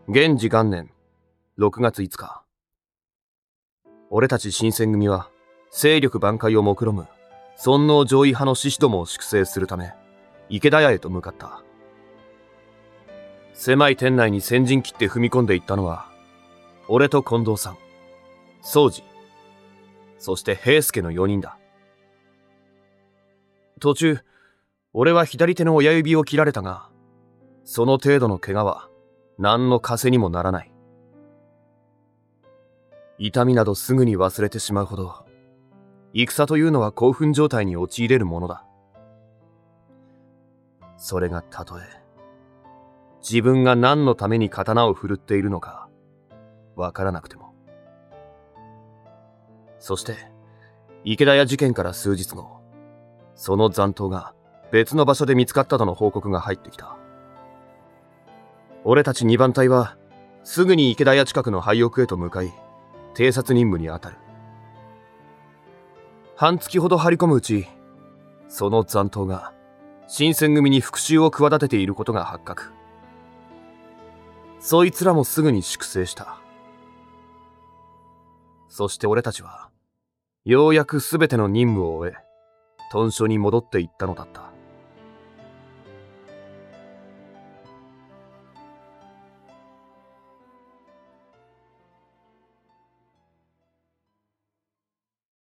元治元年6月5日。俺たち新選組は勢力挽回を目論む尊王攘夷派の志士どもを粛清するため池田屋へと向かった。狭い店内に先陣切って踏み込んでいったのは俺と近藤さん、宗次、そして平助の4人だ。途中俺は左手の親指を切られたが、その程度の怪我は何の枷にもならない。痛みなどすぐに忘れてしまうほど、戦というのは興奮状態に陥れるものだ。それがたとえ、自分が何のために刀を振るっているのか、わからなくても。そして、池田屋事件から数日後、その残党が別の場所で見つかったとの報告が入ってきた。俺たち二番隊は、すぐに池田屋近くの廃屋へと向かい、偵察任務に当たる。半月ほど張り込むうち、その残党が、新選組に復讐を企てていることが発覚。そいつらもすぐに粛清した。そして俺たちは、ようやくすべての任務を終え、屯所に戻っていったのだった。